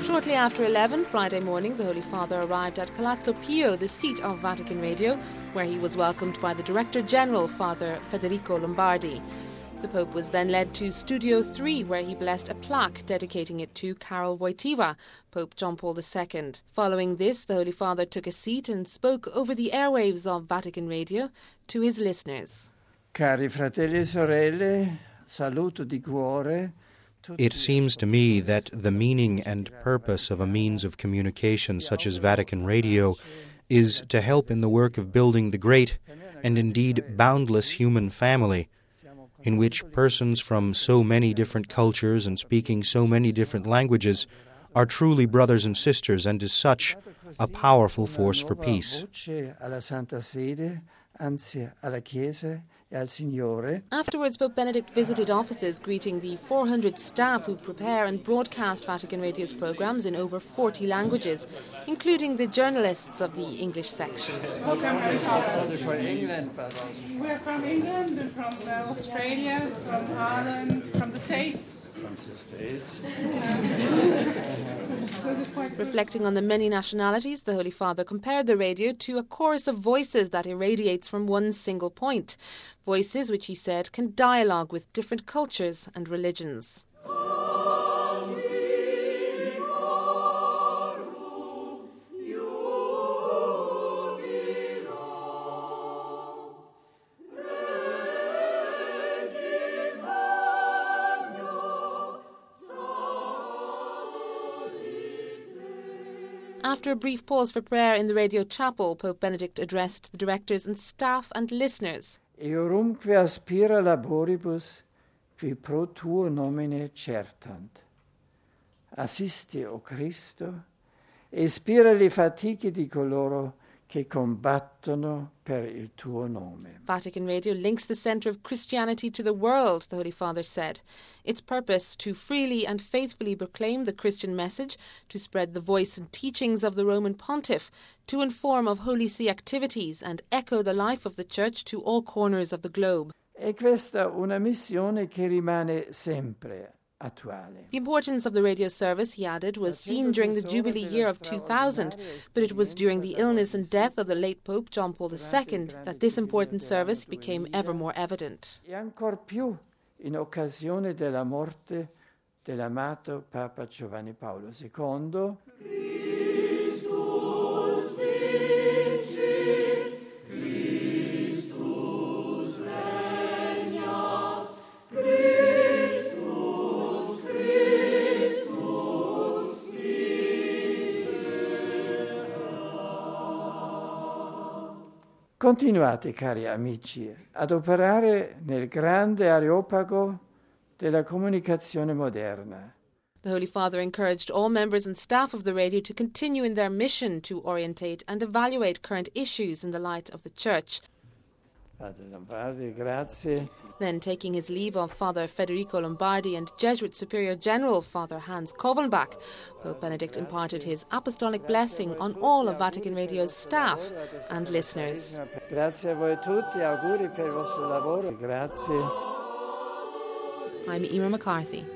Shortly after 11 Friday morning, the Holy Father arrived at Palazzo Pio, the seat of Vatican Radio, where he was welcomed by the Director General, Father Federico Lombardi. The Pope was then led to Studio 3, where he blessed a plaque dedicating it to Karol Wojtyła, Pope John Paul II. Following this, the Holy Father took a seat and spoke over the airwaves of Vatican Radio to his listeners. Cari fratelli e sorelle, saluto di cuore. It seems to me that the meaning and purpose of a means of communication such as Vatican Radio is to help in the work of building the great and indeed boundless human family, in which persons from so many different cultures and speaking so many different languages are truly brothers and sisters, and as such a powerful force for peace. Afterwards, Pope Benedict visited offices greeting the 400 staff who prepare and broadcast Vatican Radio's programmes in over 40 languages, including the journalists of the English section. We're from England and from Australia, from Ireland, from the States. Reflecting on the many nationalities, the Holy Father compared the radio to a chorus of voices that irradiates from one single point. Voices which, he said, can dialogue with different cultures and religions. After a brief pause for prayer in the radio chapel, Pope Benedict addressed the directors and staff and listeners. Eorumque aspira laboribus, qui pro tuo nomine certant. Assisti, o Cristo, e ispira le fatiche di coloro che combattono per il tuo nome. Vatican Radio links the centre of Christianity to the world, the Holy Father said. Its purpose to freely and faithfully proclaim the Christian message, to spread the voice and teachings of the Roman Pontiff, to inform of Holy See activities and echo the life of the Church to all corners of the globe. E questa una missione che rimane sempre attuale. The importance of the radio service, he added, was seen during the Jubilee year of 2000, but it was during the illness and death of the late Pope John Paul II that this important service became ever more evident. E ancor più in occasione della morte dell'amato Papa Giovanni Paolo II. Continuate, cari amici, ad operare nel grande areopago della comunicazione moderna. The Holy Father encouraged all members and staff of the radio to continue in their mission to orientate and evaluate current issues in the light of the Church. Padre Lombardi, grazie. Then, taking his leave of Father Federico Lombardi and Jesuit Superior General Father Hans Kovenbach, Pope Benedict imparted his apostolic blessing on all of Vatican Radio's staff and listeners. Grazie a voi tutti, auguri per il vostro lavoro. Grazie. I'm Emer McCarthy.